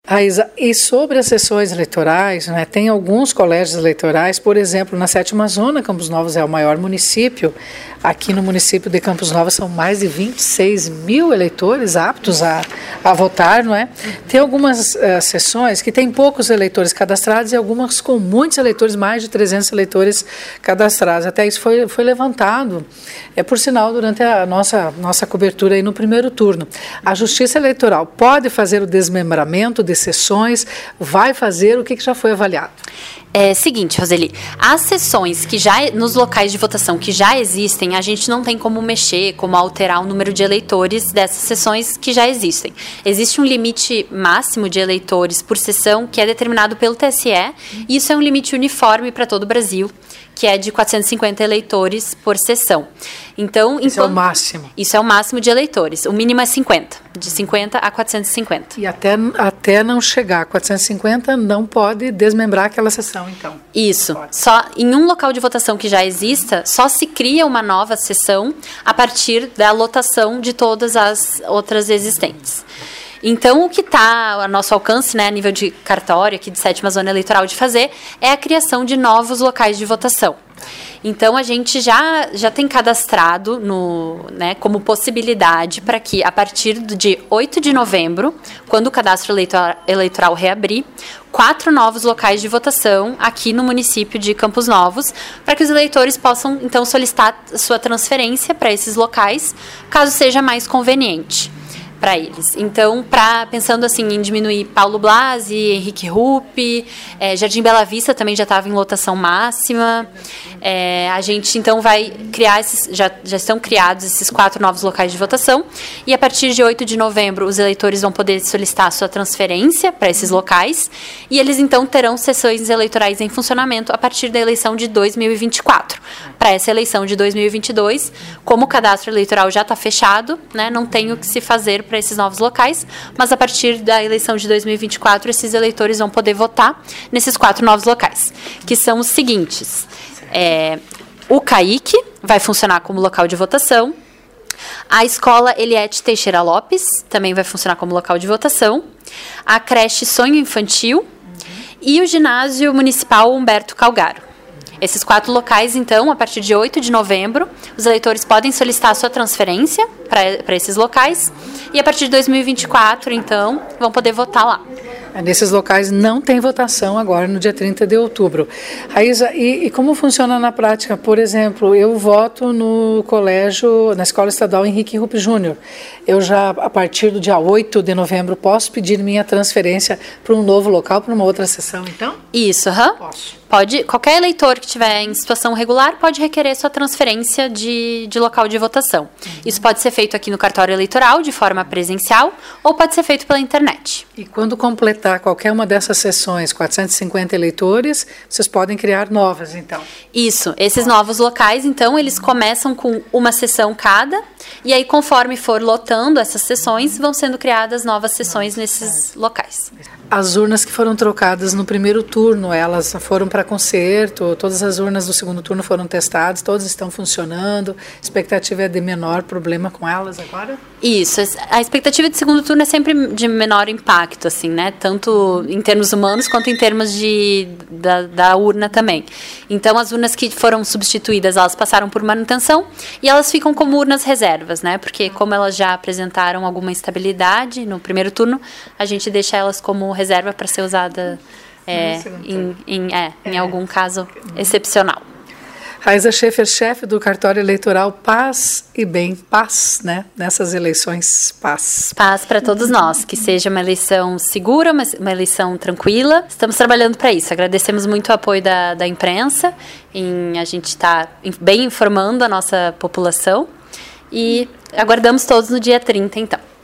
Raíza, e sobre as sessões eleitorais, né, tem alguns colégios eleitorais, por exemplo, na 7ª Zona, Campos Novos é o maior município. Aqui no município de Campos Novos são mais de 26 mil eleitores aptos a votar, não é? Tem algumas sessões que tem poucos eleitores cadastrados e algumas com muitos eleitores, mais de 300 eleitores cadastrados. Até isso foi levantado, por sinal, durante a nossa cobertura aí no primeiro turno. A Justiça Eleitoral pode fazer o desmembramento de sessões, vai fazer o que já foi avaliado? Seguinte, Roseli, as sessões que já, nos locais de votação que já existem, a gente não tem como mexer, como alterar o número de eleitores dessas sessões que já existem. Existe um limite máximo de eleitores por sessão que é determinado pelo TSE, e isso é um limite uniforme para todo o Brasil, que é de 450 eleitores por sessão. Então, isso é o máximo? Isso é o máximo de eleitores. O mínimo é 50, de 50 a 450. E até não chegar a 450, não pode desmembrar aquela sessão, então? Isso. Só em um local de votação que já exista, só se cria uma nova sessão a partir da lotação de todas as outras existentes. Então, o que está a nosso alcance, né, a nível de cartório, aqui de 7ª Zona Eleitoral, de fazer, é a criação de novos locais de votação. Então, a gente já tem cadastrado como possibilidade para que, a partir de 8 de novembro, quando o cadastro eleitoral reabrir, 4 novos locais de votação aqui no município de Campos Novos, para que os eleitores possam, então, solicitar sua transferência para esses locais, caso seja mais conveniente para eles. Então, pensando assim em diminuir Paulo Blasi, Henrique Rupp, Jardim Bela Vista também já estava em lotação máxima. A gente então vai criar já estão criados esses 4 novos locais de votação, e a partir de 8 de novembro os eleitores vão poder solicitar a sua transferência para esses locais, e eles então terão sessões eleitorais em funcionamento a partir da eleição de 2024. Para essa eleição de 2022, como o cadastro eleitoral já está fechado, né, não tem o que se fazer para esses novos locais, mas a partir da eleição de 2024, esses eleitores vão poder votar nesses 4 novos locais, que são os seguintes. O CAIC vai funcionar como local de votação, a Escola Eliette Teixeira Lopes também vai funcionar como local de votação, a creche Sonho Infantil e o ginásio municipal Humberto Calgaro. Esses 4 locais, então, a partir de 8 de novembro, os eleitores podem solicitar a sua transferência para esses locais, e a partir de 2024, então, vão poder votar lá. Nesses locais não tem votação agora no dia 30 de outubro. Raíza, e como funciona na prática? Por exemplo, eu voto no colégio, na Escola Estadual Henrique Rupp Júnior. Eu já, a partir do dia 8 de novembro, posso pedir minha transferência para um novo local, para uma outra sessão, então? Isso, Posso. Qualquer eleitor que estiver em situação regular pode requerer sua transferência de local de votação. Isso pode ser feito aqui no cartório eleitoral, de forma presencial, ou pode ser feito pela internet. E quando completar qualquer uma dessas sessões, 450 eleitores, vocês podem criar novas, então? Isso. Esses novos locais, então, eles começam com uma sessão cada, e aí, conforme for lotando essas sessões, vão sendo criadas novas sessões nesses locais. As urnas que foram trocadas no primeiro turno, elas foram para conserto, todas as urnas do segundo turno foram testadas, todas estão funcionando, a expectativa é de menor problema com elas agora? Isso, a expectativa de segundo turno é sempre de menor impacto, assim, né, tanto em termos humanos quanto em termos da urna também. Então, as urnas que foram substituídas, elas passaram por manutenção e elas ficam como urnas reservas, né, porque como elas já apresentaram alguma instabilidade no primeiro turno, a gente deixa elas como reserva para ser usada em algum caso excepcional. Raíza Schaefer, chefe do cartório eleitoral, paz e bem, paz, né? Nessas eleições, paz. Paz para todos nós, que seja uma eleição segura, uma eleição tranquila. Estamos trabalhando para isso. Agradecemos muito o apoio da imprensa, a gente está bem informando a nossa população, e aguardamos todos no dia 30, então.